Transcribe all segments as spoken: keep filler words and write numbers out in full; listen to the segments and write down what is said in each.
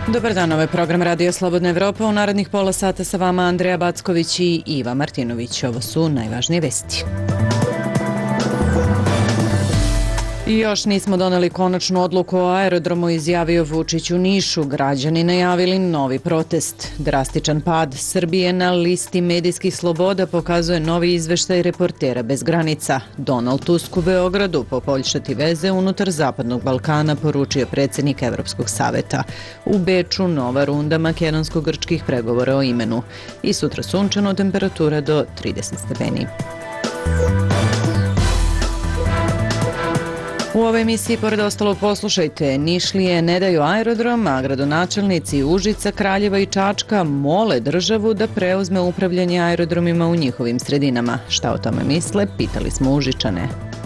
Dobar dan, ovo je program Radio Slobodna Evropa. U narednih pola sata sa vama Andreja Backović i Iva Martinović. Ovo su najvažnije vesti. I još nismo doneli konačnu odluku o aerodromu, izjavio Vučić u Nišu. Građani najavili novi protest. Drastičan pad Srbije na listi medijskih sloboda pokazuje novi izveštaj Reportera bez granica. Donald Tusk u Beogradu poboljšati veze unutar Zapadnog Balkana, poručio predsjednik Evropskog saveta. U Beču nova runda makedonsko-grčkih pregovora o imenu. I sutra sunčano, temperatura do trideset stepeni. U ovoj emisiji, pored ostalog, poslušajte, Nišlije ne daju aerodrom, a gradonačelnici Užica, Kraljeva i Čačka mole državu da preuzme upravljanje aerodromima u njihovim sredinama. Šta o tome misle, pitali smo Užičane.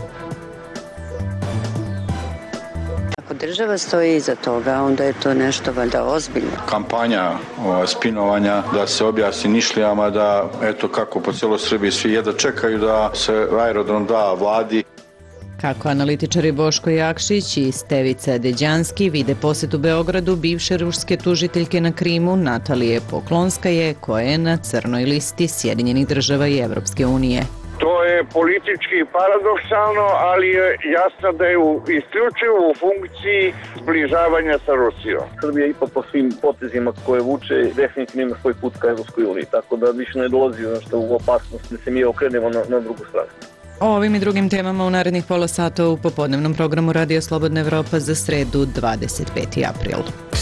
Ako država stoji iza toga, onda je to nešto valjda ozbiljno. Kampanja o, spinovanja da se objasni Nišlijama da, eto kako po cijeloj Srbiji svi jedva čekaju da se aerodrom da vladi. Kako analitičari Boško Jakšić i Stevica Deđanski vide posjet u Beogradu bivše ruske tužiteljke na Krimu Natalije Poklonskaje, koja je na crnoj listi Sjedinjenih država i Evropske unije. To je politički paradoksalno, ali je jasno da je u, isključivo u funkciji zbližavanja sa Rusijom. Srbija ipak po svim potezima koje vuče definitivno ima svoj put ka Evropskoj uniji, tako da više ne dolazi nešto u opasnost da se mi okrenemo na, na drugu stranu. O ovim i drugim temama u narednih pola sata u popodnevnom programu Radio Slobodna Evropa za sredu dvadeset peti april.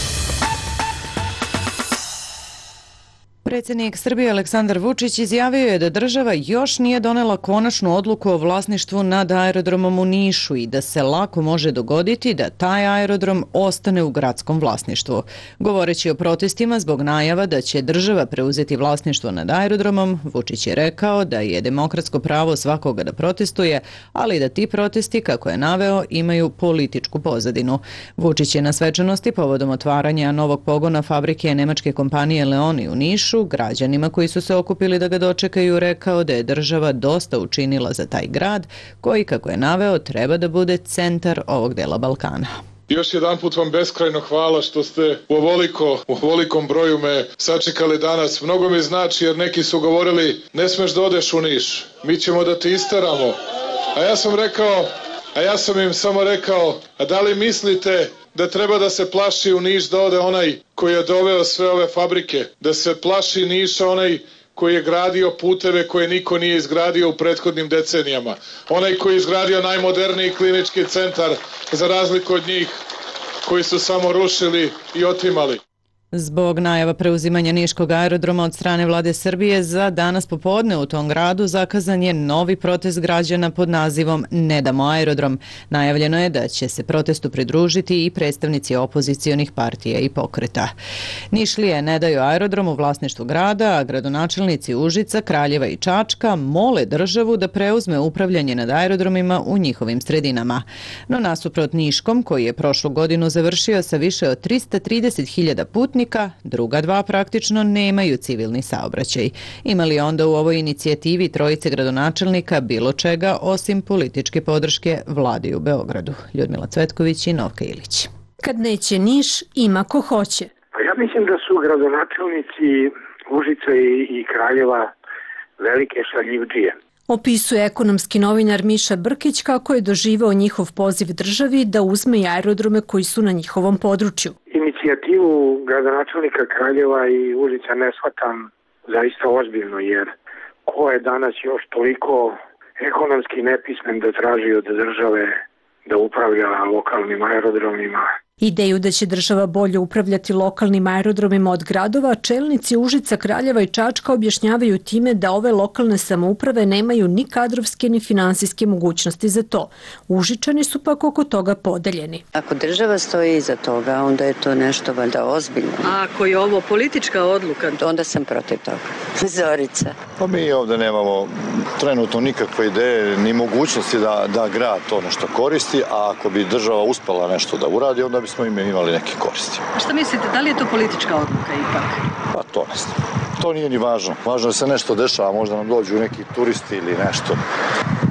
Predsjednik Srbije Aleksandar Vučić izjavio je da država još nije donela konačnu odluku o vlasništvu nad aerodromom u Nišu i da se lako može dogoditi da taj aerodrom ostane u gradskom vlasništvu. Govoreći o protestima zbog najava da će država preuzeti vlasništvo nad aerodromom, Vučić je rekao da je demokratsko pravo svakoga da protestuje, ali da ti protesti, kako je naveo, imaju političku pozadinu. Vučić je na svečanosti povodom otvaranja novog pogona fabrike nemačke kompanije Leoni u Nišu građanima koji su se okupili da ga dočekaju rekao da je država dosta učinila za taj grad koji, kako je naveo, treba da bude centar ovog dela Balkana. Još jedan put vam beskrajno hvala što ste u ovoliko, u ovolikom broju me sačekali danas. Mnogo mi znači jer neki su govorili ne smeš da odeš u Niš, mi ćemo da te istaramo. A ja sam rekao, a ja sam im samo rekao, a da li mislite da treba da se plaši u Niš da ode onaj koji je doveo sve ove fabrike, da se plaši Niša onaj koji je gradio puteve koje niko nije izgradio u prethodnim decenijama, onaj koji je izgradio najmoderniji klinički centar za razliku od njih koji su samo rušili i otimali. Zbog najava preuzimanja Niškog aerodroma od strane vlade Srbije za danas popodne u tom gradu zakazan je novi protest građana pod nazivom Ne damo aerodrom. Najavljeno je da će se protestu pridružiti i predstavnici opozicionih partija i pokreta. Nišlije ne daju aerodrom u vlasništvu grada, a gradonačelnici Užica, Kraljeva i Čačka mole državu da preuzme upravljanje nad aerodromima u njihovim sredinama. No nasuprot Niškom, koji je prošlu godinu završio sa više od trista trideset hiljada putnika, druga dva praktično nemaju civilni saobraćaj. Ima li onda u ovoj inicijativi trojice gradonačelnika bilo čega osim političke podrške vladi u Beogradu? Ljudmila Cvetković i Novka Ilić. Kad neće Niš, ima ko hoće. Pa ja mislim da su gradonačelnici Užica i, i Kraljeva velike šaljivdžije. Opisuje ekonomski novinar Miša Brkić kako je doživeo njihov poziv državi da uzme i aerodrome koji su na njihovom području. Inicijativu gradonačelnika Kraljeva i Užica ne shvatam zaista ozbiljno, jer ko je danas još toliko ekonomski nepismen da traži od države da upravlja lokalnim aerodromima. Ideju da će država bolje upravljati lokalnim aerodromima od gradova, čelnici Užica, Kraljeva i Čačka objašnjavaju time da ove lokalne samouprave nemaju ni kadrovske ni finansijske mogućnosti za to. Užičani su pak oko toga podeljeni. Ako država stoji iza toga, onda je to nešto valjda ozbiljno. A ako je ovo politička odluka? Onda sam protiv toga. Zorica. Pa mi ovdje nemamo trenutno nikakve ideje ni mogućnosti da, da grad to nešto koristi, a ako bi država uspela nešto da uradi, onda bismo im imali neke koristi. Šta mislite, da li je to politička odluka ipak? Pa to ne znam. To nije ni važno. Važno je da se nešto dešava, možda nam dođu neki turisti ili nešto.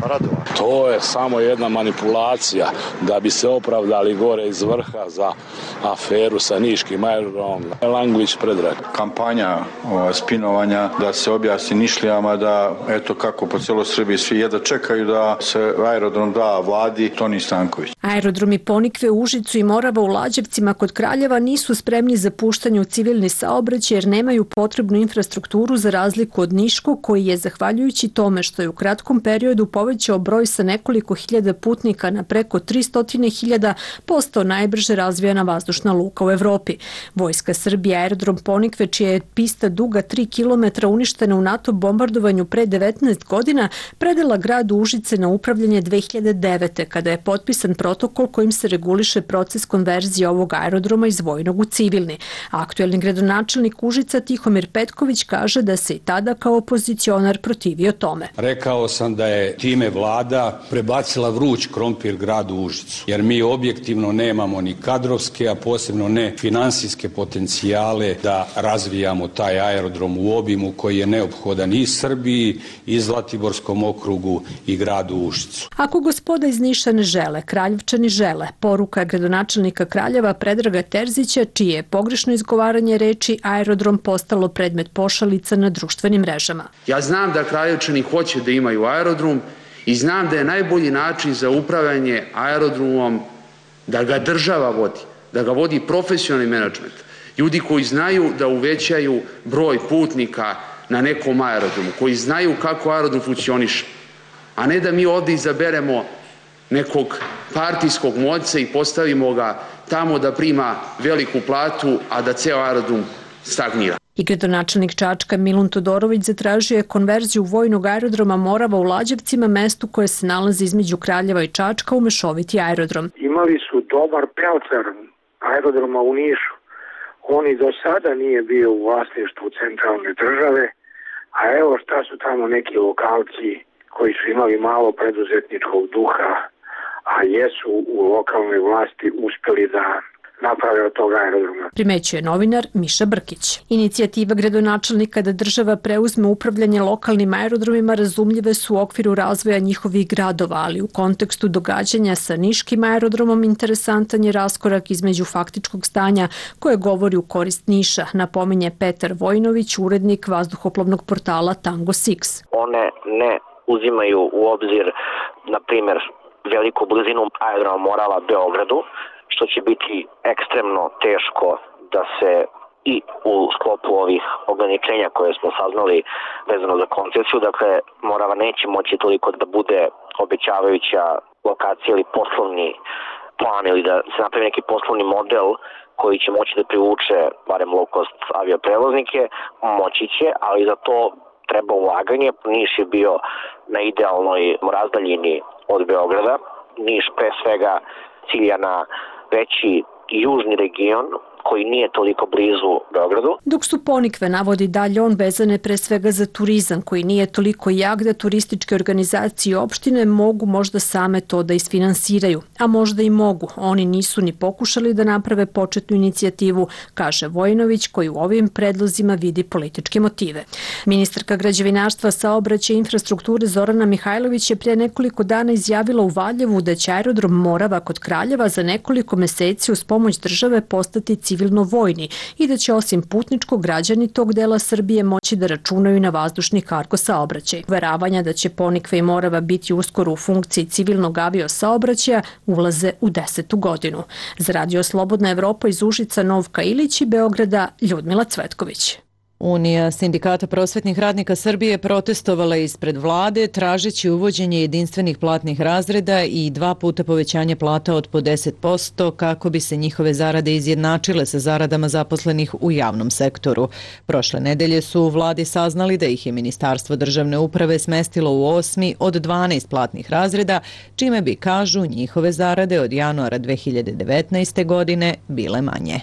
Radovan. To je samo jedna manipulacija da bi se opravdali gore iz vrha za aferu sa niškim aerodromom. Languić Predrag. Kampanja o, spinovanja da se objasni Nišlijama da eto kako po cijeloj Srbiji svi jedva čekaju da se aerodrom da vladi Toni Stanković. Aerodromi Ponikve, Užicu i Morava u Lađevcima kod Kraljeva nisu spremni za puštanje u civilni saobraćaj jer nemaju potrebnu infrastrukturu za razliku od Niškog koji je zahvaljujući tome što je u kratkom periodu povećao broj sa nekoliko hiljada putnika na preko tristo hiljada postao najbrže razvijena vazdušna luka u Evropi. Vojska Srbije aerodrom Ponikve, čija je pista duga tri kilometra uništena u NATO bombardovanju pre devetnaest godina, predala gradu Užice na upravljanje dve hiljade devete. kada je potpisan protokol kojim se reguliše proces konverzije ovog aerodroma iz vojnog u civilni. Aktuelni gradonačelnik Užica Tihomir Petković kaže da se i tada kao opozicionar protivio tome. Rekao sam da je time vlada prebacila vruć krompir gradu Užicu, jer mi objektivno nemamo ni kadrovske, a posebno ne finansijske potencijale da razvijamo taj aerodrom u obimu koji je neophodan i Srbiji, i Zlatiborskom okrugu i gradu Užicu. Ako gospoda iz Niša ne žele, Kraljevčani žele. Poruka je gradonačelnika Kraljeva Predraga Terzića, čije je pogrešno izgovaranje reči aerodrom postalo predmet pošalica na društvenim mrežama. Ja znam da Kraljevčani hoće da imaju aerodrom i znam da je najbolji način za upravljanje aerodromom da ga država vodi, da ga vodi profesionalni menadžment. Ljudi koji znaju da uvećaju broj putnika na nekom aerodromu, koji znaju kako aerodrom funkcioniše, a ne da mi ovdje izaberemo nekog partijskog moćca i postavimo ga tamo da prima veliku platu, a da ceo aerodrom stagnira. I gradonačelnik Čačka Milun Todorović zatražio je konverziju vojnog aerodroma Morava u Lađevcima, mestu koje se nalazi između Kraljeva i Čačka, u mešoviti aerodrom. Imali su dobar pelcer aerodroma u Nišu. On i do sada nije bio u vlasništvu centralne države, a evo šta su tamo neki lokalci koji su imali malo preduzetničkog duha, a jesu u lokalnoj vlasti uspeli da naprave od toga aerodroma. Primećuje novinar Miša Brkić. Inicijativa gradonačelnika da država preuzme upravljanje lokalnim aerodromima razumljive su u okviru razvoja njihovih gradova, ali u kontekstu događanja sa niškim aerodromom interesantan je raskorak između faktičkog stanja koje govori u korist Niša, napominje Petar Vojnović, urednik vazduhoplovnog portala Tango Six. One ne uzimaju u obzir, na primjer, veliku blizinu aerodroma Morava Beogradu, što će biti ekstremno teško da se i u sklopu ovih ograničenja koje smo saznali vezano za koncesiju, dakle Morava neće moći toliko da bude obećavajuća lokacija ili poslovni plan ili da se napravi neki poslovni model koji će moći da privuče barem low cost avioprevoznike, moći će, ali za to treba ulaganje. Niš je bio na idealnoj razdaljini od Beograda. Niš pre svega cilja na veći južni region koji nije toliko blizu Beogradu. Dok su Ponikve, navodi dalje on, vezane pre svega za turizam koji nije toliko jak da turističke organizacije i opštine mogu možda same to da isfinansiraju, a možda i mogu. Oni nisu ni pokušali da naprave početnu inicijativu, kaže Vojnović, koji u ovim predlozima vidi političke motive. Ministarka građevinarstva, saobraćaja i infrastrukture Zorana Mihajlović je prije nekoliko dana izjavila u Valjevu da će aerodrom Morava kod Kraljeva za nekoliko meseci uz pomoć države postati civilno vojni i da će osim putničkog građani tog dela Srbije moći da računaju na vazdušni kargo saobraćaj. Uveravanja da će Ponikve i Morava biti uskoro u funkciji civilnog avio saobraćaja ulaze u desetu godinu. Za Radio Slobodna Evropa iz Užica, Novka Ilić i Beograda, Ljudmila Cvetković. Unija sindikata prosvetnih radnika Srbije protestovala ispred vlade tražeći uvođenje jedinstvenih platnih razreda i dva puta povećanje plata od po deset posto kako bi se njihove zarade izjednačile sa zaradama zaposlenih u javnom sektoru. Prošle nedelje su u vladi saznali da ih je Ministarstvo državne uprave smestilo u osmi od dvanaest platnih razreda, čime bi, kažu, njihove zarade od januara dve hiljade devetnaeste. godine bile manje.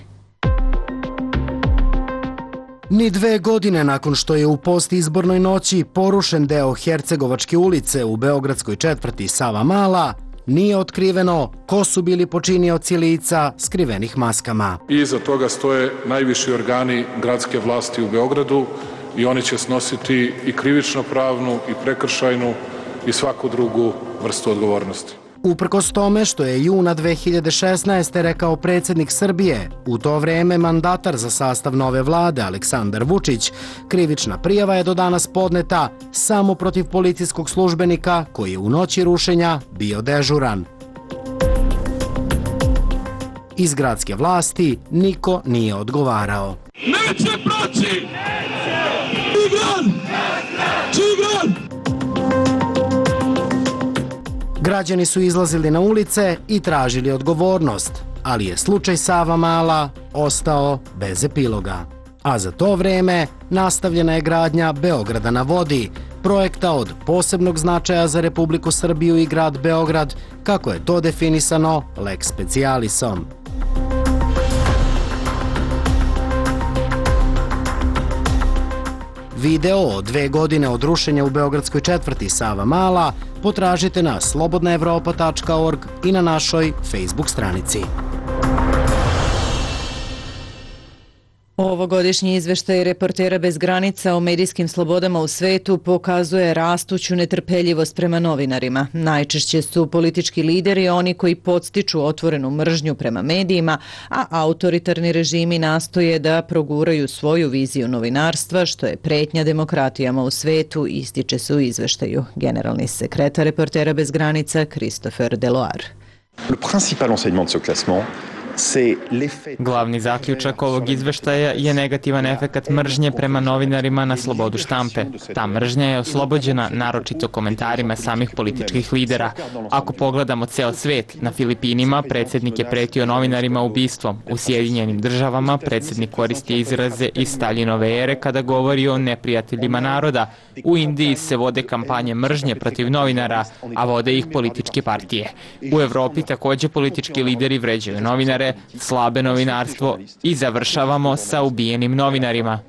Ni dve godine nakon što je u postizbornoj noći porušen deo Hercegovačke ulice u beogradskoj četvrti Sava Mala, nije otkriveno ko su bili počinioci lica skrivenih maskama. Iza toga stoje najviši organi gradske vlasti u Beogradu i oni će snositi i krivično pravnu i prekršajnu i svaku drugu vrstu odgovornosti. Uprkos tome što je juna dve hiljade šesnaeste. rekao predsjednik Srbije, u to vreme mandatar za sastav nove vlade Aleksandar Vučić, krivična prijava je do danas podneta samo protiv policijskog službenika koji je u noći rušenja bio dežuran. Iz gradske vlasti niko nije odgovarao. Neće proći! Tigran! Tigran! Građani su izlazili na ulice i tražili odgovornost, ali je slučaj Savamala ostao bez epiloga. A za to vreme nastavljena je gradnja Beograda na vodi, projekta od posebnog značaja za Republiku Srbiju i grad Beograd, kako je to definisano lex specialisom. Video o dve godine od rušenja u beogradskoj četvrti Savamala potražite na slobodna evropa tačka org i na našoj Facebook stranici. Ovogodišnji izveštaj Reportera bez granica o medijskim slobodama u svetu pokazuje rastuću netrpeljivost prema novinarima. Najčešće su politički lideri oni koji podstiču otvorenu mržnju prema medijima, a autoritarni režimi nastoje da proguraju svoju viziju novinarstva, što je pretnja demokratijama u svetu, ističe se u izveštaju generalni sekretar Reportera bez granica Christopher Deloire. Le principal enseignement de ce classement Glavni zaključak ovog izveštaja je negativan efekat mržnje prema novinarima na slobodu štampe. Ta mržnja je oslobođena naročito komentarima samih političkih lidera. Ako pogledamo ceo svet, na Filipinima predsjednik je pretio novinarima ubistvom. U Sjedinjenim državama predsjednik koristi izraze iz Staljinove ere kada govori o neprijateljima naroda. U Indiji se vode kampanje mržnje protiv novinara, a vode ih političke partije. U Evropi također politički lideri vređaju novinare, slabe novinarstvo i završavamo sa ubijenim novinarima.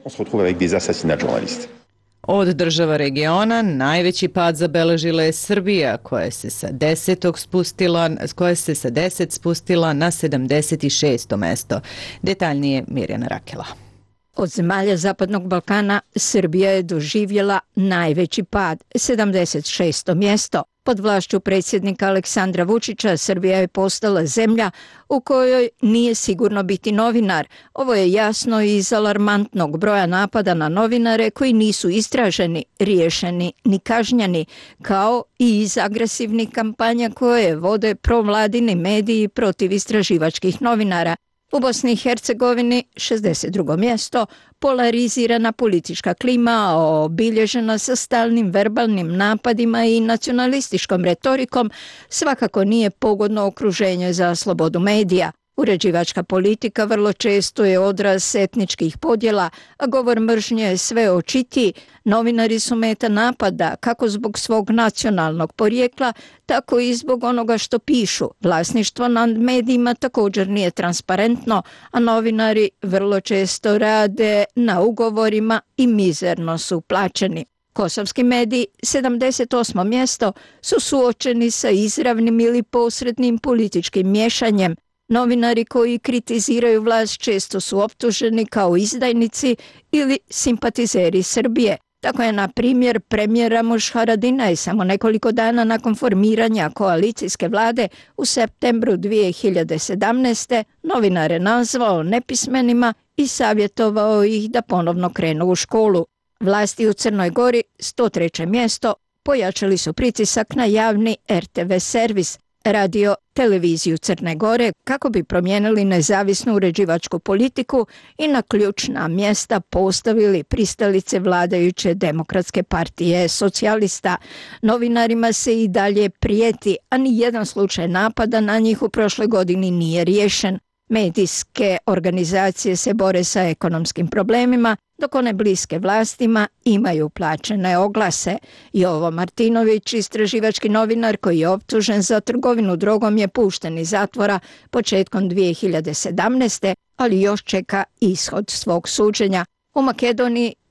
Od država regiona najveći pad zabeležila je Srbija, koja se sa desetog spustila, koja se sa deset spustila na sedamdeset šesto mesto. Detaljnije Mirjana Rakela. Od zemalja Zapadnog Balkana Srbija je doživjela najveći pad, sedamdeset šesto mjesto. Pod vlašću predsjednika Aleksandra Vučića Srbija je postala zemlja u kojoj nije sigurno biti novinar. Ovo je jasno iz alarmantnog broja napada na novinare koji nisu istraženi, riješeni ni kažnjeni, kao i iz agresivnih kampanja koje vode provladini mediji protiv istraživačkih novinara. U Bosni i Hercegovini šezdeset drugo mjesto, polarizirana politička klima obilježena sa stalnim verbalnim napadima i nacionalističkom retorikom svakako nije pogodno okruženje za slobodu medija. Uređivačka politika vrlo često je odraz etničkih podjela, a govor mržnje je sve očitiji. Novinari su meta napada kako zbog svog nacionalnog porijekla, tako i zbog onoga što pišu. Vlasništvo nad medijima također nije transparentno, a novinari vrlo često rade na ugovorima i mizerno su plaćeni. Kosovski mediji, sedamdeset osmo mjesto, su suočeni sa izravnim ili posrednim političkim miješanjem. Novinari koji kritiziraju vlast često su optuženi kao izdajnici ili simpatizeri Srbije. Tako je, na primjer, premijer Ramuš Haradinaj samo nekoliko dana nakon formiranja koalicijske vlade u septembru dvije hiljade sedamnaeste. novinare nazvao nepismenima i savjetovao ih da ponovno krenu u školu. Vlasti u Crnoj Gori, sto treće mjesto, pojačali su pritisak na javni er te ve servis, radio televiziju Crne Gore, kako bi promijenili nezavisnu uređivačku politiku i na ključna mjesta postavili pristalice vladajuće Demokratske partije socijalista. Novinarima se i dalje prijeti, a ni jedan slučaj napada na njih u prošloj godini nije riješen. Medijske organizacije se bore sa ekonomskim problemima, dok one bliske vlastima imaju plaćene oglase. Jovo Martinović, istraživački novinar koji je optužen za trgovinu drogom, je pušten iz zatvora početkom dvije hiljade sedamnaeste. ali još čeka ishod svog suđenja. U Makedoniji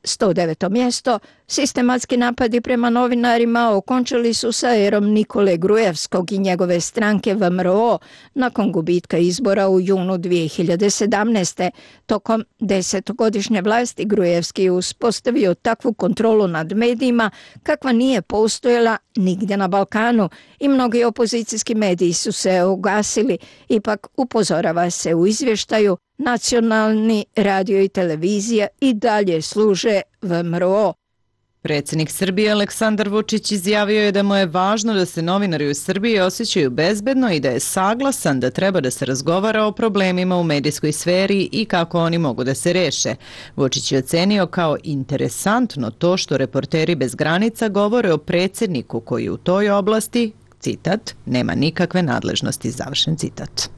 sto deveto mjesto, sistematski napadi prema novinarima okončali su sa erom Nikole Grujevskog i njegove stranke V M R O nakon gubitka izbora u junu dvije hiljade sedamnaeste. Tokom desetogodišnje vlasti Grujevski je uspostavio takvu kontrolu nad medijima kakva nije postojala nigdje na Balkanu i mnogi opozicijski mediji su se ugasili. Ipak upozorava se u izvještaju, nacionalni radio i televizija i dalje služe V M R O. Predsjednik Srbije Aleksandar Vučić izjavio je da mu je važno da se novinari u Srbiji osjećaju bezbedno i da je saglasan da treba da se razgovara o problemima u medijskoj sferi i kako oni mogu da se reše. Vučić je ocenio kao interesantno to što Reporteri bez granica govore o predsjedniku koji u toj oblasti, citat, nema nikakve nadležnosti, završen citat.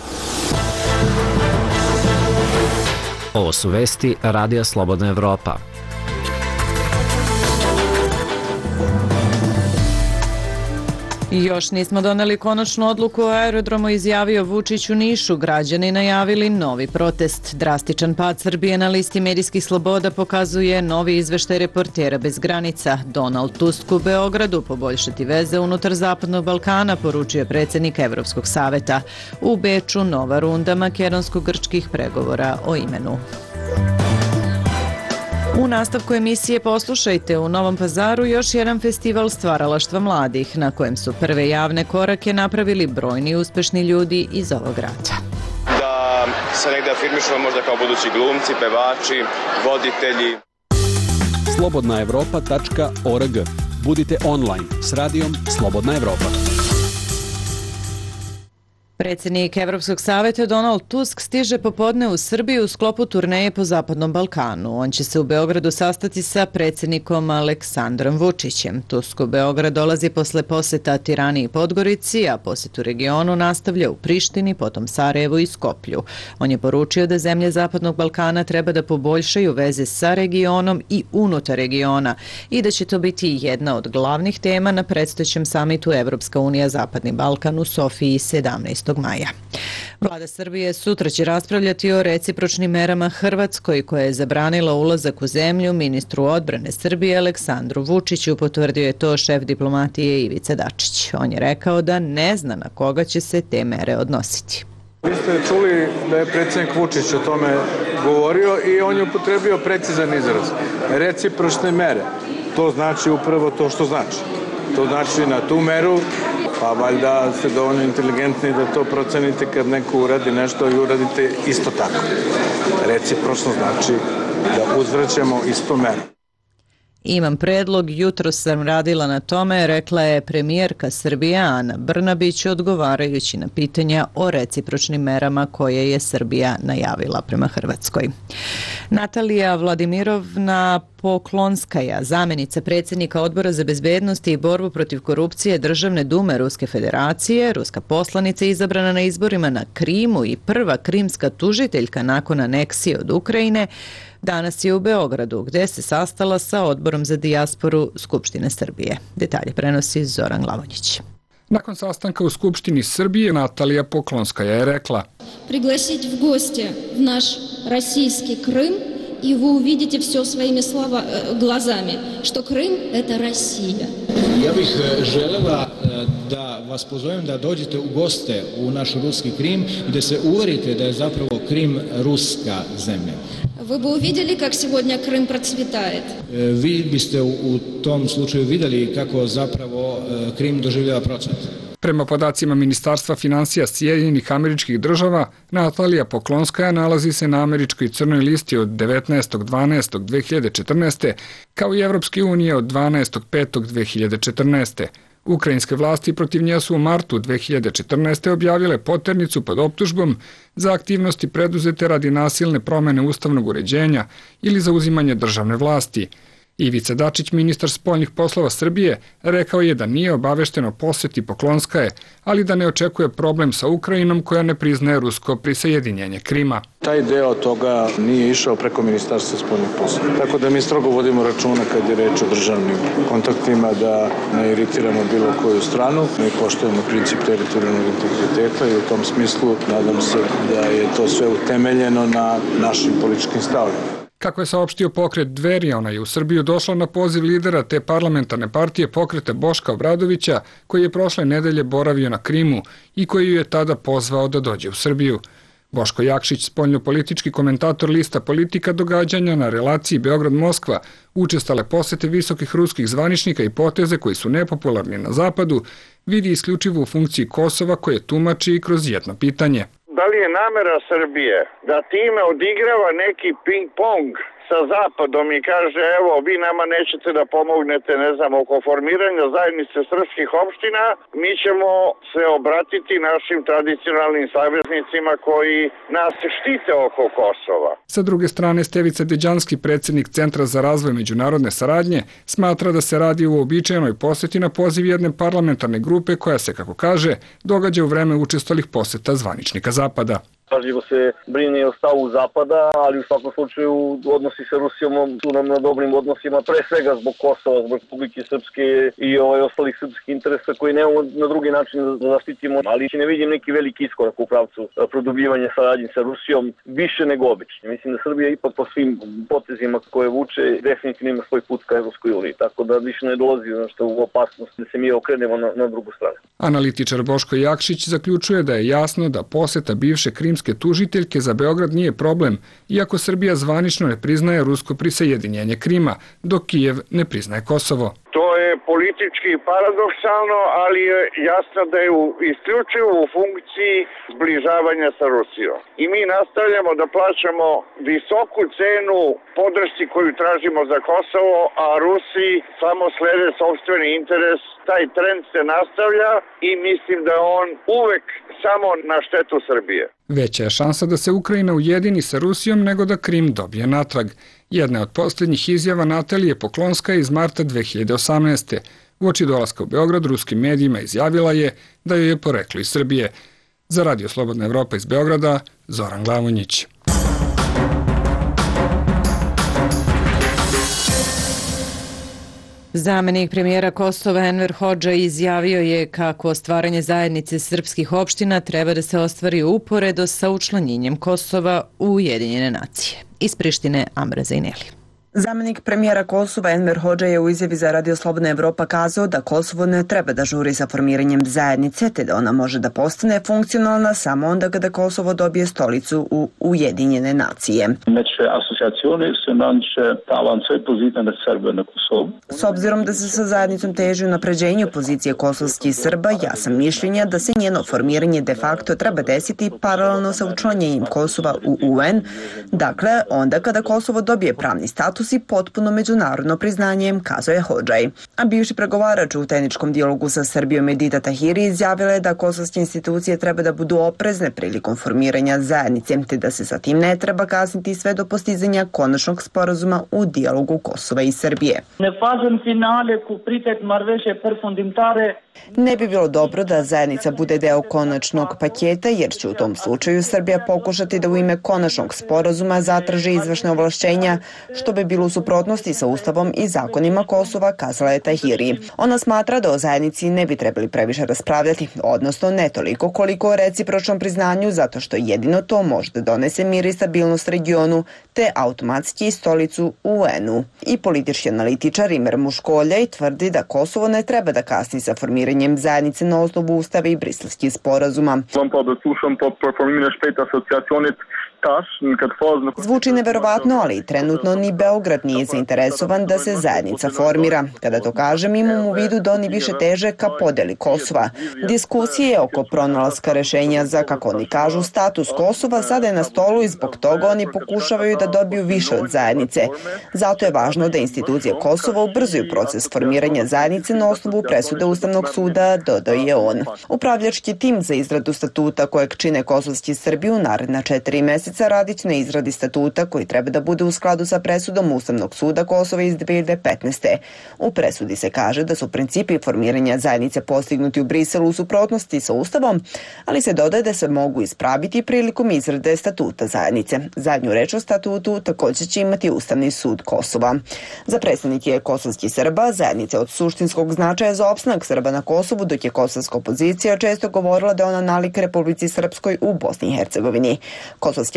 Ovo su vesti Radija Slobodna Evropa. Još nismo doneli konačnu odluku o aerodromu, izjavio Vučić u Nišu. Građani najavili novi protest. Drastičan pad Srbije na listi medijskih sloboda pokazuje novi izveštaj Reportera bez granica. Donald Tusk u Beogradu poboljšati veze unutar Zapadnog Balkana, poručio predsjednik Evropskog saveta. U Beču nova runda makedonsko-grčkih pregovora o imenu. U nastavku emisije poslušajte, u Novom Pazaru još jedan festival stvaralaštva mladih, na kojem su prve javne korake napravili brojni uspešni ljudi iz ovog grada. Da se negde afirmišemo možda kao budući glumci, pevači, voditelji. slobodna evropa tačka org. Budite online s radijom Slobodna Evropa. Predsjednik Evropskog saveta Donald Tusk stiže popodne u Srbiju u sklopu turneje po Zapadnom Balkanu. On će se u Beogradu sastati sa predsjednikom Aleksandrom Vučićem. Tusk u Beograd dolazi posle poseta Tirani i Podgorici, a posjet u regionu nastavlja u Prištini, potom Sarajevu i Skoplju. On je poručio da zemlje Zapadnog Balkana treba da poboljšaju veze sa regionom i unutar regiona i da će to biti jedna od glavnih tema na predstojećem samitu Evropska unija Zapadni Balkan u Sofiji sedamnaestog maja. Vlada Srbije sutra će raspravljati o recipročnim merama Hrvatskoj, koja je zabranila ulazak u zemlju. Ministru odbrane Srbije Aleksandru Vučiću potvrdio je to šef diplomatije Ivica Dačić. On je rekao da ne zna na koga će se te mere odnositi. Vi ste čuli da je predsjednik Vučić o tome govorio i on je upotrebio precizan izraz. Recipročne mere. To znači upravo to što znači. To znači na tu meru, pa valjda ste dovoljno inteligentni da to procenite kad neko uradi nešto i uradite isto tako. Recipročno znači da uzvraćamo isto meru. Imam predlog, jutro sam radila na tome, rekla je premijerka Srbije Ana Brnabić odgovarajući na pitanja o recipročnim merama koje je Srbija najavila prema Hrvatskoj. Natalija Vladimirovna Poklonskaja, zamjenica predsjednika Odbora za bezbednost i borbu protiv korupcije Državne dume Ruske federacije, ruska poslanica izabrana na izborima na Krimu i prva krimska tužiteljka nakon aneksije od Ukrajine, danas je u Beogradu, gde se sastala sa Odborom za dijasporu Skupštine Srbije. Detalje prenosi Zoran Glavonjić. Nakon sastanka u Skupštini Srbije, Natalija Poklonskaja je rekla: Пригласить в гости в наш российский Крым, и вы увидите все своими слова, глазами, что Крым – это Россия. Ja bih želela da vas pozovem da dođete u goste u naš ruski Krim i da se uverite da je zapravo Krim ruska zemlja. Вы бы увидели, как сегодня Крым процветает. Vi biste u tom slučaju vidjeli kako zapravo Krim doživljava procvat. Prema podacima Ministarstva financija Sjedinjenih Američkih Država, Natalija Poklonskaja nalazi se na američkoj crnoj listi od devetnaestog decembra dve hiljade četrnaeste. kao i Evropske unije od dvanaestog petog dve hiljade četrnaeste. Ukrajinske vlasti protiv nje su u martu dve hiljade četrnaeste. objavile poternicu pod optužbom za aktivnosti preduzete radi nasilne promene ustavnog uređenja ili za uzimanje državne vlasti. Ivica Dačić, ministar spoljnih poslova Srbije, rekao je da nije obavešten o poseti Poklonskaje, ali da ne očekuje problem sa Ukrajinom koja ne priznaje rusko prisajedinjenje Krima. Taj deo toga nije išao preko Ministarstva spoljnih poslova. Tako da mi strogo vodimo računa kad je reč o državnim kontaktima da ne iritiramo bilo koju stranu. Mi poštujemo princip teritorijalnog integriteta i u tom smislu nadam se da je to sve utemeljeno na našim političkim stavima. Kako je saopštio pokret Dveri, ona je u Srbiju došla na poziv lidera te parlamentarne partije pokreta Boška Obradovića, koji je prošle nedelje boravio na Krimu i koji ju je tada pozvao da dođe u Srbiju. Boško Jakšić, spoljnopolitički komentator lista Politika događanja na relaciji Beograd-Moskva, učestale posete visokih ruskih zvaničnika i poteze koji su nepopularni na zapadu, vidi isključivo u funkciji Kosova koje tumači i kroz jedno pitanje. Da li je namera Srbije da time odigrava neki ping-pong sa Zapadom i kaže evo vi nama nećete da pomognete ne znam oko formiranja zajednice srpskih opština, mi ćemo se obratiti našim tradicionalnim saveznicima koji nas štite oko Kosova. Sa druge strane, Stevica Deđanski, predsjednik Centra za razvoj međunarodne saradnje, smatra da se radi o uobičajenoj poseti na poziv jedne parlamentarne grupe koja se, kako kaže, događa u vreme učestalih poseta zvaničnika Zapada. Pažljivo se brine o stavu Zapada, ali u svakom slučaju odnosi sa Rusijom su nam na dobrim odnosima, pre svega zbog Kosova, zbog Republike Srpske i ovaj ostalih srpskih interesa koji nemamo na drugi način da zaštitimo, ali ne vidim neki veliki iskorak u pravcu produbljivanja saradnje sa Rusijom, više nego obično. Mislim da Srbija ipak po svim potezima koje vuče definitivno ima svoj put ka Evropskoj uniji, tako da više ne dolazi znači, u opasnost da se mi okrenemo na, na drugu stranu. Analitičar Boško Jakšić zaključuje da je jasno da poseta bivše krimske tužiteljke za Beograd nije problem, iako Srbija zvanično ne priznaje rusko prisajedinjenje Krima, dok Kijev ne priznaje Kosovo. To je politički paradoksalno, ali je jasno da je u, isključivo u funkciji zbližavanja sa Rusijom. I mi nastavljamo da plaćamo visoku cenu podršci koju tražimo za Kosovo, a Rusiji samo slede sopstveni interes. Taj trend se nastavlja i mislim da je on uvek samo na štetu Srbije. Veća je šansa da se Ukrajina ujedini sa Rusijom nego da Krim dobije natrag. Jedna od posljednjih izjava Natalije Poklonska iz marta dve hiljade osamnaeste. Uoči dolaska u Beograd ruskim medijima izjavila je da joj je poreklo iz Srbije. Za Radio Slobodna Evropa iz Beograda, Zoran Glavonjić. Zamenik premijera Kosova Enver Hodža izjavio je kako stvaranje zajednice srpskih opština treba da se ostvari uporedo sa učlanjenjem Kosova u Ujedinjene nacije. Iz Prištine, Amra Zajneli. Zamenik premijera Kosova Enver Hodža je u izjavi za Radio Slobodna Evropa kazao da Kosovo ne treba da žuri sa formiranjem zajednice, te da ona može da postane funkcionalna samo onda kada Kosovo dobije stolicu u Ujedinjene nacije. S obzirom da se sa zajednicom teži unapređenju pozicije kosovskih Srba, ja sam mišljenja da se njeno formiranje de facto treba desiti paralelno sa učlanjenjem Kosova u U N, dakle onda kada Kosovo dobije pravni status i potpuno međunarodno priznanje, kazao je Hodžaj. A bivši pregovarač u tehničkom dijalogu sa Srbijom Edita Tahiri izjavila je da kosovske institucije treba da budu oprezne prilikom formiranja zajednice, te da se sa tim ne treba kasniti sve do postizanja konačnog sporazuma u dijalogu Kosova i Srbije. Ne bi bilo dobro da zajednica bude deo konačnog paketa, jer će u tom slučaju Srbija pokušati da u ime konačnog sporazuma zatraži izvršne ovlašćenja, što bi bilo u suprotnosti sa Ustavom i zakonima Kosova, kazala je Tahiri. Ona smatra da o zajednici ne bi trebali previše raspravljati, odnosno ne toliko koliko o recipročnom priznanju, zato što jedino to može da donese mir i stabilnost regionu, te automatski stolicu u U N-u. I politički analitičar Imer Muškoljaj tvrdi da Kosovo ne treba da kasni sa formiranjem zajednice na osnovu Ustava i briselskih sporazuma. Zvuči neverovatno, ali trenutno ni Beograd nije zainteresovan da se zajednica formira. Kada to kažem, imam u vidu da oni više teže ka podeli Kosova. Diskusije oko pronalaska rešenja za, kako oni kažu, status Kosova sada je na stolu i zbog toga oni pokušavaju da dobiju više od zajednice. Zato je važno da institucije Kosova ubrzaju proces formiranja zajednice na osnovu presude Ustavnog suda, dodao je on. Upravljački tim za izradu statuta kojeg čine kosovski Srbi u naredna četiri meseca radit na izradi statuta koji treba da bude u skladu sa presudom Ustavnog suda Kosova iz dve hiljade petnaeste. U presudi se kaže da su principi formiranja zajednice postignuti u Briselu u suprotnosti sa Ustavom, ali se dodaje da se mogu ispraviti prilikom izrade statuta zajednice. Zadnju reč o statutu također će imati Ustavni sud Kosova. Za predstavnike kosovskih Srba zajednice od suštinskog značaja za opstanak Srba na Kosovu, dok je kosovska opozicija često govorila da je ona nalik Republici Srpskoj u Bosni i Hercegovini. Kosovski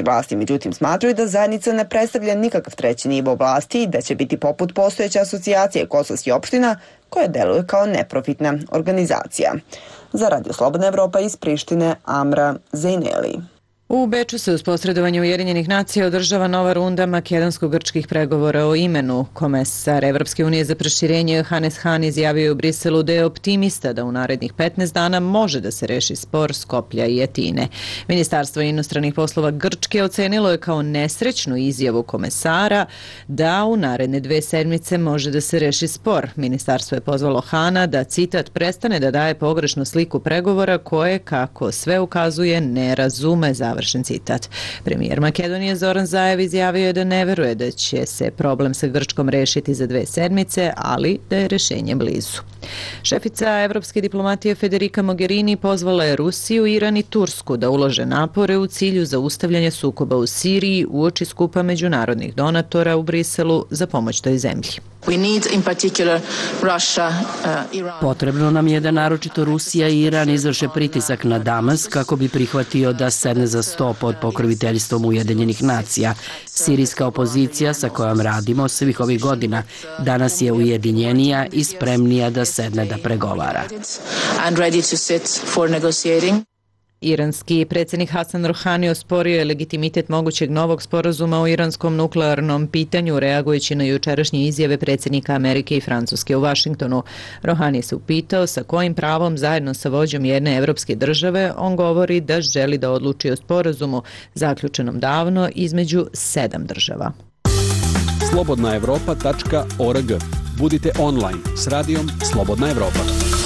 vlasti međutim smatraju da zajednica ne predstavlja nikakav treći nivo vlasti i da će biti poput postojeće asocijacije kosovskih opština koja deluje kao neprofitna organizacija. Za Radio Slobodna Evropa iz Prištine, Amra Zejneli. U Beču se uz posredovanje Ujedinjenih nacija održava nova runda makedonsko-grčkih pregovora o imenu. Komesar Evropske unije za proširenje Hannes Hahn izjavio u Briselu da je optimista da u narednih petnaest dana može da se reši spor Skoplja i Atine. Ministarstvo inostranih poslova Grčke ocenilo je kao nesrećnu izjavu komesara da u naredne dve sedmice može da se reši spor. Ministarstvo je pozvalo Hana da, citat, prestane da daje pogrešnu sliku pregovora koje, kako sve ukazuje, ne razume, završen citat. Premijer Makedonije Zoran Zaev izjavio je da ne veruje da će se problem sa Grčkom rešiti za dve sedmice, ali da je rešenje blizu. Šefica evropske diplomatije Federica Mogherini pozvala je Rusiju, Iran i Tursku da ulože napore u cilju zaustavljanja sukoba u Siriji uoči skupa međunarodnih donatora u Briselu za pomoć toj zemlji. Potrebno nam je da naročito Rusija i Iran izvrše pritisak na Damas kako bi prihvatio da sedne za sto pod pokroviteljstvom Ujedinjenih nacija. Sirijska opozicija sa kojom radimo svih ovih godina danas je ujedinjenija i spremnija da sedne da pregovara. Iranski predsjednik Hasan Rohani osporio je legitimitet mogućeg novog sporazuma o iranskom nuklearnom pitanju reagujući na jučerašnje izjave predsjednika Amerike i Francuske u Vašingtonu. Rohani se upitao sa kojim pravom zajedno sa vođom jedne evropske države on govori da želi da odluči o sporazumu zaključenom davno između sedam država. slobodna evropa tačka org. Budite online s radijom Slobodna Evropa.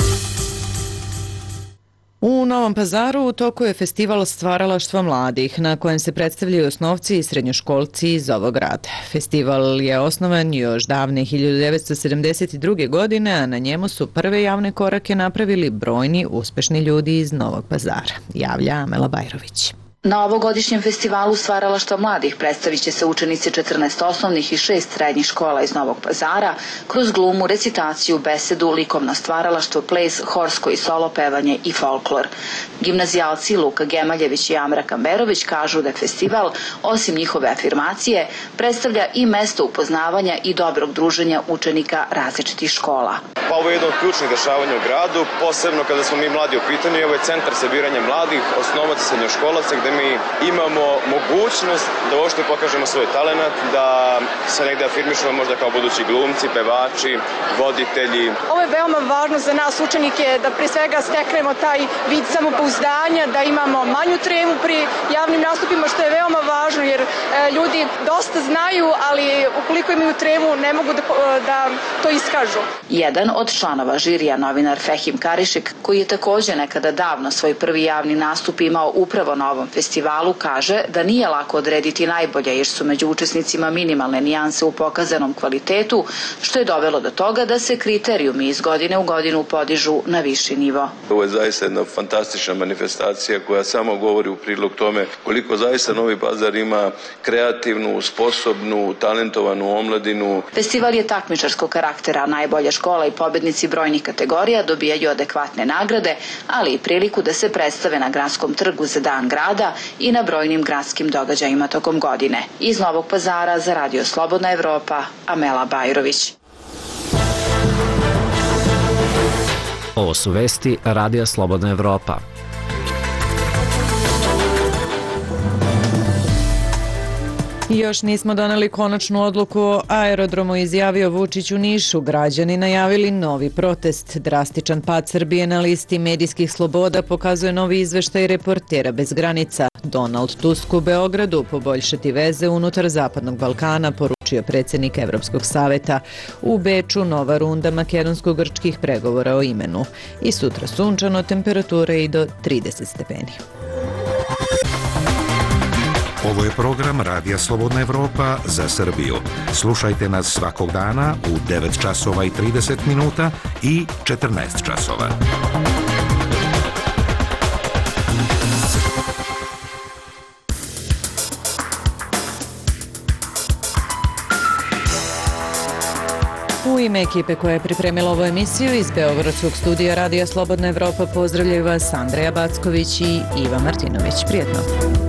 U Novom Pazaru u toku je festival stvaralaštva mladih na kojem se predstavljaju osnovci i srednjoškolci iz ovog grada. Festival je osnovan još davne hiljadu devetsto sedamdeset druge. godine, a na njemu su prve javne korake napravili brojni uspešni ljudi iz Novog Pazara, javlja Amela Bajrović. Na ovogodišnjem festivalu stvaralaštva mladih predstavit će se učenici četrnaest osnovnih i šest srednjih škola iz Novog Pazara kroz glumu, recitaciju, besedu, likovno stvaralaštvo, ples, horsko i solo pevanje i folklor. Gimnazijalci Luka Gemaljević i Amra Kamberović kažu da festival, osim njihove afirmacije, predstavlja i mesto upoznavanja i dobrog druženja učenika različitih škola. Pa ovo je jedno od ključnih dešavanja u gradu, posebno kada smo mi mladi u pitanju. Ovo je centar sabiranja mladih, osnovaca srednjoškolaca, gde mi imamo mogućnost da uopšte pokažemo svoj talenat, da se negde afirmišemo možda kao budući glumci, pevači, voditelji. Ovo je veoma važno za nas učenike da pre svega steknemo taj vid samopouzdanja, da imamo manju tremu pri javnim nastupima, što je veoma važno jer e, ljudi dosta znaju, ali ukoliko imaju tremu ne mogu da, da to iskažu. Jedan od članova žirija, novinar Fehim Karišik, koji je takođe nekada davno svoj prvi javni nastup imao upravo na ovom festivalu, kaže da nije lako odrediti najbolje jer su među učesnicima minimalne nijanse u pokazanom kvalitetu, što je dovelo do toga da se kriterijumi iz godine u godinu podižu na viši nivo. Ovo je zaista jedna fantastična manifestacija koja samo govori u prilog tome koliko zaista Novi Pazar ima kreativnu, sposobnu, talentovanu omladinu. Festival je takmičarskog karaktera, najbolja škola i pobednici brojnih kategorija dobijaju adekvatne nagrade, ali i priliku da se predstave na gradskom trgu za dan grada i na brojnim gradskim događajima tokom godine. Iz Novog Pazara za Radio Slobodna Evropa, Amela Bajrović. Ovo su vesti Radija Slobodna Evropa. Još nismo doneli konačnu odluku o aerodromu, izjavio Vučić u Nišu. Građani najavili novi protest. Drastičan pad Srbije na listi medijskih sloboda pokazuje novi izveštaj Reportera bez granica. Donald Tusk u Beogradu poboljšati veze unutar Zapadnog Balkana, poručio predsjednik Evropskog saveta. U Beču nova runda makedonsko-grčkih pregovora o imenu. I sutra sunčano, temperature i do trideset stepeni. Ovo je program Radija Slobodna Evropa za Srbiju. Slušajte nas svakog dana u devet časova i trideset minuta i četrnaest časova. U ime ekipe koja je pripremila ovu emisiju iz Beogradskog studija Radija Slobodna Evropa pozdravljaju vas Andreja Backović i Iva Martinović. Prijetno!